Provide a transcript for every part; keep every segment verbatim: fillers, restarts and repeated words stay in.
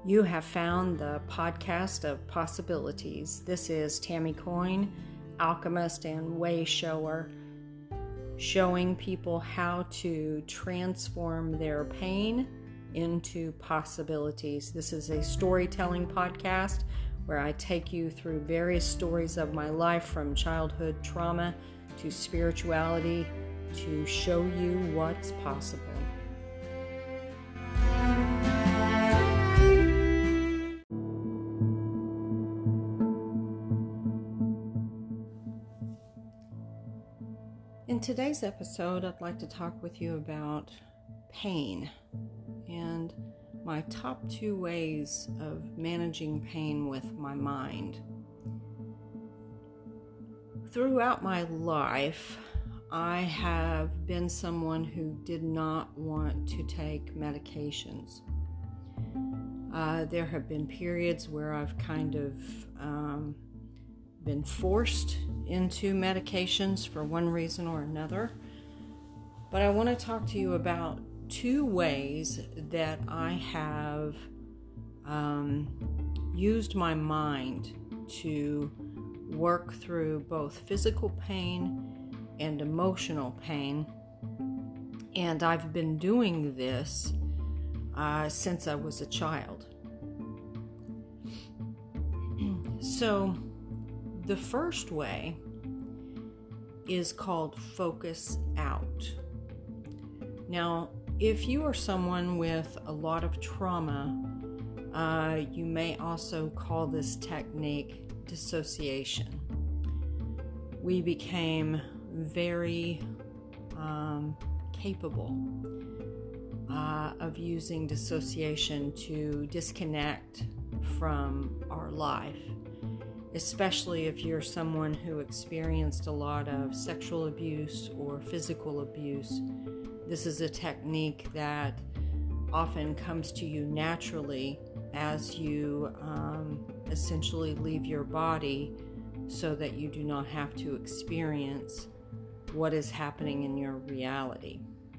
You have found the podcast of possibilities. This is Tammy Coyne, alchemist and way shower, showing people how to transform their pain into possibilities. This is a storytelling podcast where I take you through various stories of my life, from childhood trauma to spirituality, to show you what's possible. In today's episode, I'd like to talk with you about pain and my top two ways of managing pain with my mind. Throughout my life, I have been someone who did not want to take medications. Uh, there have been periods where I've kind of um, been forced into medications for one reason or another. But I want to talk to you about two ways that I have um, used my mind to work through both physical pain and emotional pain. And I've been doing this uh, since I was a child. So, the first way is called focus out. Now, if you are someone with a lot of trauma, uh, you may also call this technique dissociation. We became very um, capable uh, of using dissociation to disconnect from our life. Especially if you're someone who experienced a lot of sexual abuse or physical abuse. This is a technique that often comes to you naturally as you um, essentially leave your body so that you do not have to experience what is happening in your reality.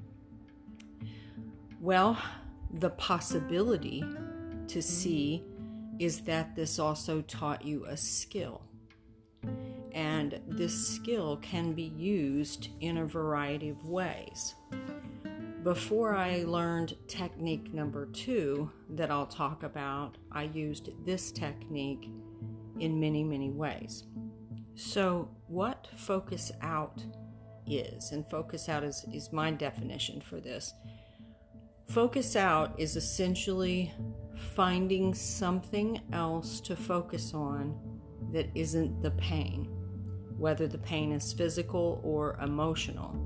Well, the possibility to see is that this also taught you a skill. And this skill can be used in a variety of ways. Before I learned technique number two that I'll talk about, I used this technique in many, many ways. So what focus out is, and focus out is, is my definition for this. Focus out is essentially finding something else to focus on that isn't the pain, whether the pain is physical or emotional.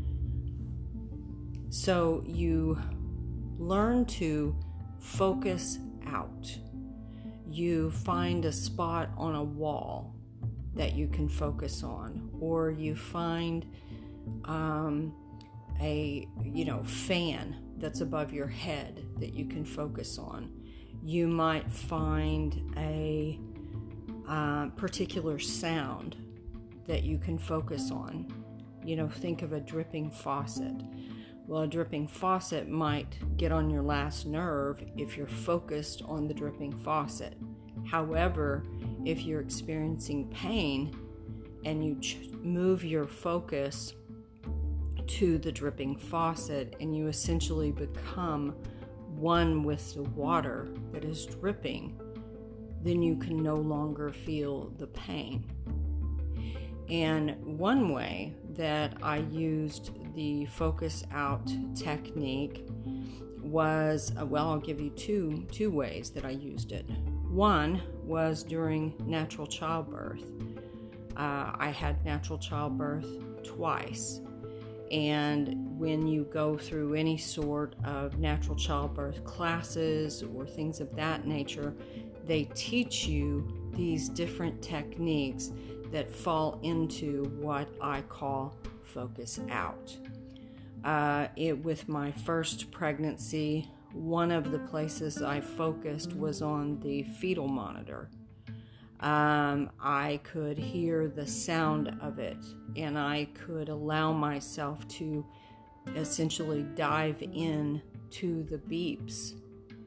So you learn to focus out. You find a spot on a wall that you can focus on, or you find um, a you know fan that's above your head that you can focus on. You might find a uh, particular sound that you can focus on. You know, think of a dripping faucet. Well, a dripping faucet might get on your last nerve if you're focused on the dripping faucet. However, if you're experiencing pain and you ch- move your focus to the dripping faucet and you essentially become one with the water that is dripping, then you can no longer feel the pain. And one way that I used the focus out technique was, uh, well, I'll give you two, two ways that I used it. One was during natural childbirth. Uh, I had natural childbirth twice. And when you go through any sort of natural childbirth classes or things of that nature, they teach you these different techniques that fall into what I call focus out. Uh, it, with my first pregnancy, one of the places I focused was on the fetal monitor. Um, I could hear the sound of it, and I could allow myself to essentially dive in to the beeps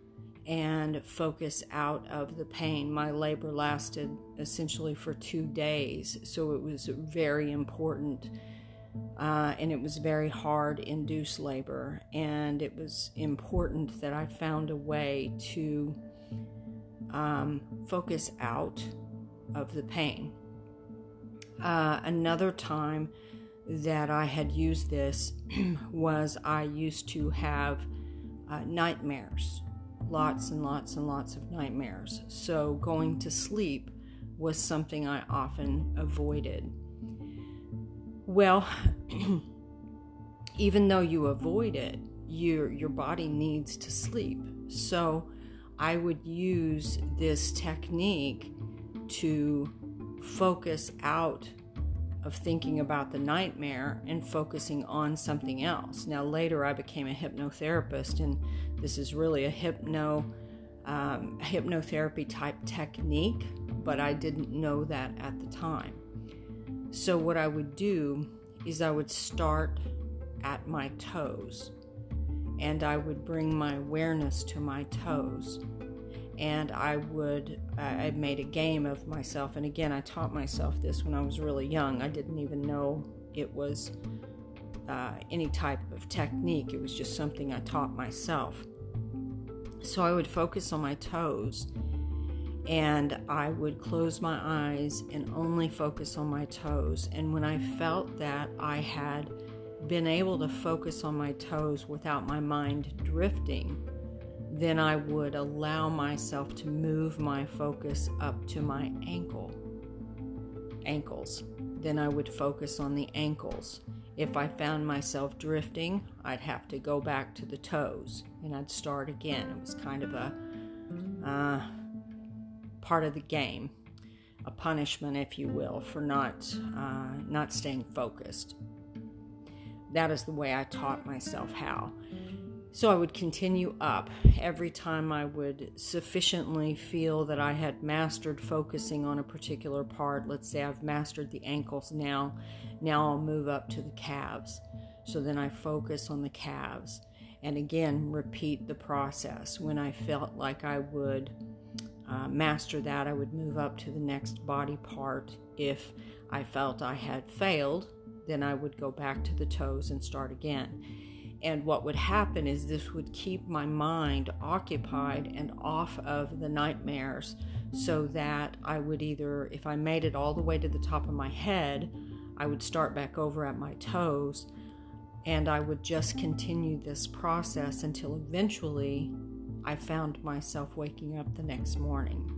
and focus out of the pain. My labor lasted essentially for two days, so it was very important, uh, and it was very hard induced labor, and it was important that I found a way to um, focus out of the pain. Uh, another time that I had used this was I used to have uh, nightmares. Lots and lots and lots of nightmares. So going to sleep was something I often avoided. Well, even though you avoid it, your your body needs to sleep. So I would use this technique to focus out of thinking about the nightmare and focusing on something else. Now later I became a hypnotherapist, and this is really a hypno um, hypnotherapy type technique, but I didn't know that at the time. So what I would do is I would start at my toes, and I would bring my awareness to my toes. And I would, I made a game of myself. And again, I taught myself this when I was really young. I didn't even know it was uh, any type of technique. It was just something I taught myself. So I would focus on my toes, and I would close my eyes and only focus on my toes. And when I felt that I had been able to focus on my toes without my mind drifting, then I would allow myself to move my focus up to my ankle, ankles. Then I would focus on the ankles. If I found myself drifting, I'd have to go back to the toes, and I'd start again. It was kind of a uh, part of the game, a punishment, if you will, for not uh, not staying focused. That is the way I taught myself how. So I would continue up. Every time I would sufficiently feel that I had mastered focusing on a particular part, let's say I've mastered the ankles now, now I'll move up to the calves. So then I focus on the calves, and again repeat the process. When I felt like I would uh, master that, I would move up to the next body part. If I felt I had failed, then I would go back to the toes and start again. And what would happen is this would keep my mind occupied and off of the nightmares, so that I would either, if I made it all the way to the top of my head, I would start back over at my toes, and I would just continue this process until eventually I found myself waking up the next morning.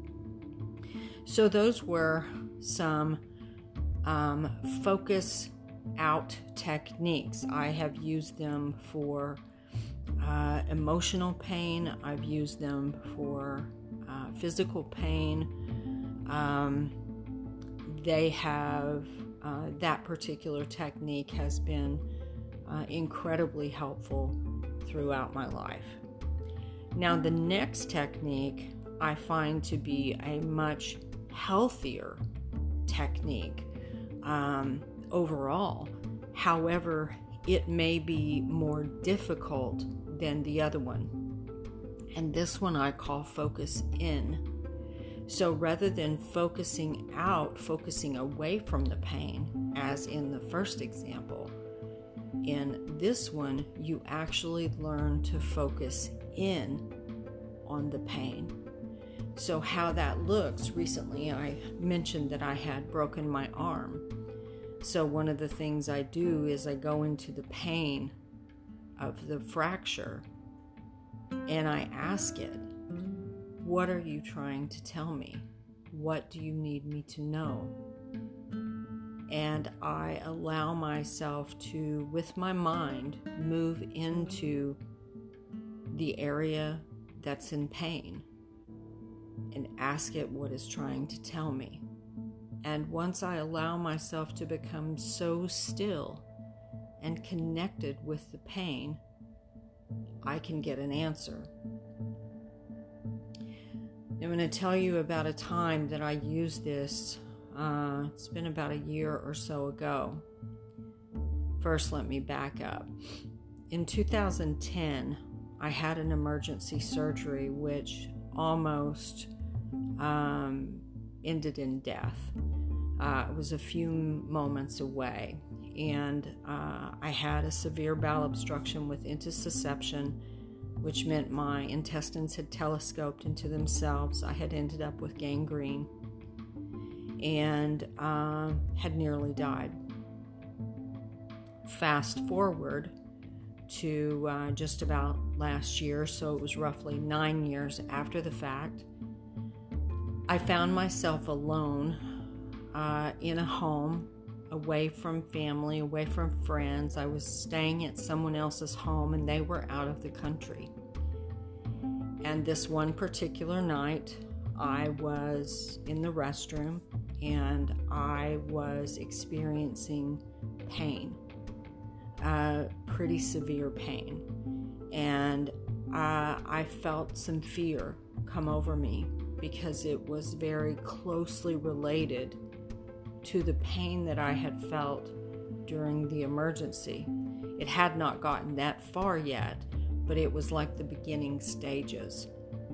So those were some um, focus out techniques. I have used them for uh, emotional pain. I've used them for uh, physical pain. Um, they have, uh, that particular technique has been uh, incredibly helpful throughout my life. Now, the next technique I find to be a much healthier technique. Um, overall. However, it may be more difficult than the other one. And this one I call focus in. So rather than focusing out, focusing away from the pain, as in the first example, in this one, you actually learn to focus in on the pain. So how that looks, recently I mentioned that I had broken my arm. So one of the things I do is I go into the pain of the fracture, and I ask it, what are you trying to tell me? What do you need me to know? And I allow myself to, with my mind, move into the area that's in pain and ask it what it's trying to tell me. And once I allow myself to become so still and connected with the pain, I can get an answer. I'm going to tell you about a time that I used this. Uh, it's been about a year or so ago. First, let me back up. In two thousand ten, I had an emergency surgery which almost um, ended in death. Uh, it was a few moments away, and uh, I had a severe bowel obstruction with intussusception, which meant my intestines had telescoped into themselves. I had ended up with gangrene and uh, had nearly died. Fast forward to uh, just about last year, so it was roughly nine years after the fact, I found myself alone uh, in a home, away from family, away from friends. I was staying at someone else's home, and they were out of the country. And this one particular night, I was in the restroom, and I was experiencing pain, uh, pretty severe pain. And uh, I felt some fear come over me because it was very closely related to the pain that I had felt during the emergency. It had not gotten that far yet, but it was like the beginning stages.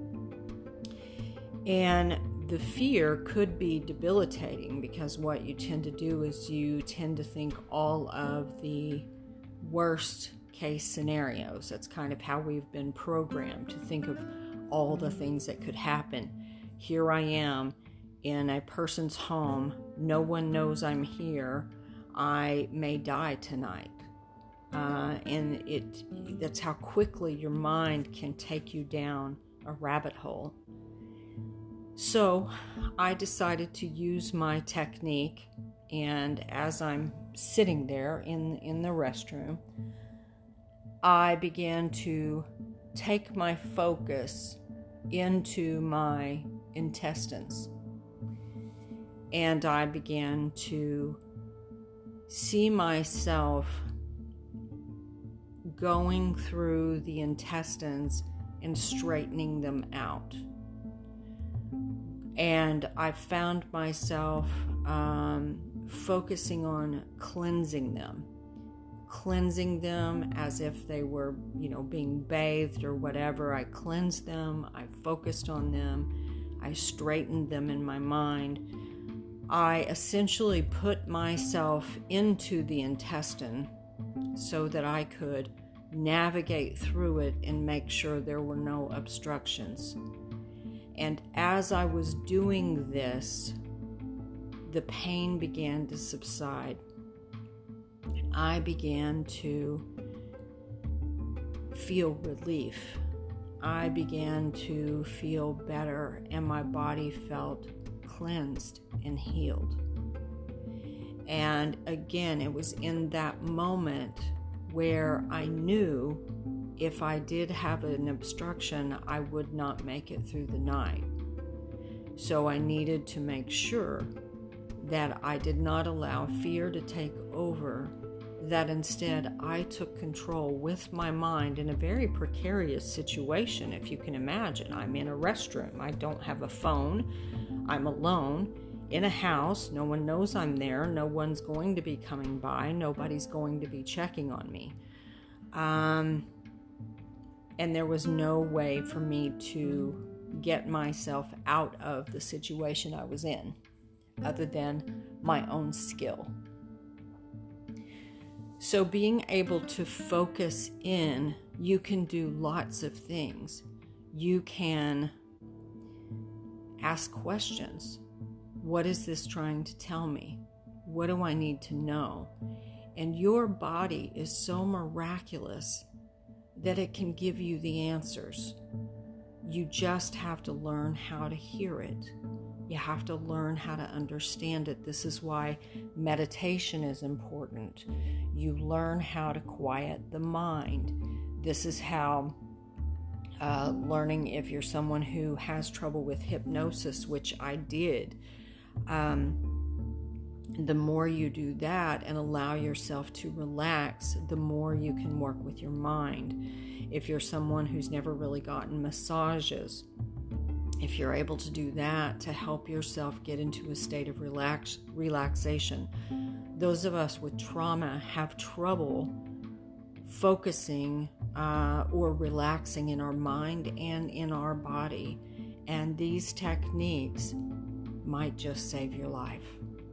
And the fear could be debilitating, because what you tend to do is you tend to think all of the worst case scenarios. That's kind of how we've been programmed to think of all the things that could happen. Here I am in a person's home. No one knows I'm here. I may die tonight. Uh, and it that's how quickly your mind can take you down a rabbit hole. So I decided to use my technique, and as I'm sitting there in, in the restroom, I began to take my focus into my intestines. And I began to see myself going through the intestines and straightening them out. And I found myself um, focusing on cleansing them, cleansing them as if they were, you know, being bathed or whatever. I cleansed them. I focused on them. I straightened them in my mind. I essentially put myself into the intestine so that I could navigate through it and make sure there were no obstructions. And as I was doing this, the pain began to subside. I began to feel relief. I began to feel better, and my body felt cleansed and healed. And again, it was in that moment where I knew if I did have an obstruction, I would not make it through the night. So I needed to make sure that I did not allow fear to take over, that instead I took control with my mind in a very precarious situation. If you can imagine, I'm in a restroom. I don't have a phone. I'm alone in a house. No one knows I'm there. No one's going to be coming by. Nobody's going to be checking on me. Um, and there was no way for me to get myself out of the situation I was in, other than my own skill. So being able to focus in, you can do lots of things. You can ask questions. What is this trying to tell me? What do I need to know? And your body is so miraculous that it can give you the answers. You just have to learn how to hear it. You have to learn how to understand it. This is why meditation is important. You learn how to quiet the mind. This is how uh, learning, if you're someone who has trouble with hypnosis, which I did, um, the more you do that and allow yourself to relax, the more you can work with your mind. If you're someone who's never really gotten massages, if you're able to do that to help yourself get into a state of relax, relaxation. Those of us with trauma have trouble focusing uh, or relaxing in our mind and in our body. And these techniques might just save your life.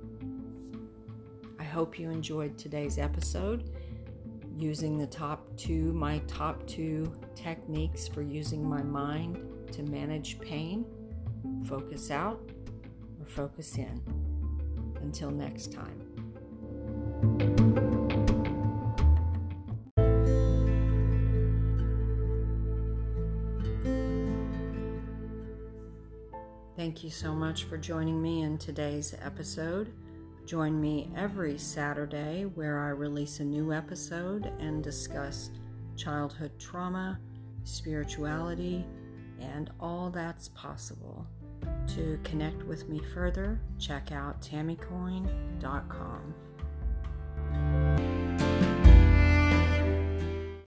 I hope you enjoyed today's episode, using the top two, my top two techniques for using my mind to manage pain. Focus out or focus in. Until next time. Thank you so much for joining me in today's episode. Join me every Saturday where I release a new episode and discuss childhood trauma, spirituality, and all that's possible. To connect with me further, check out tammy coyne dot com.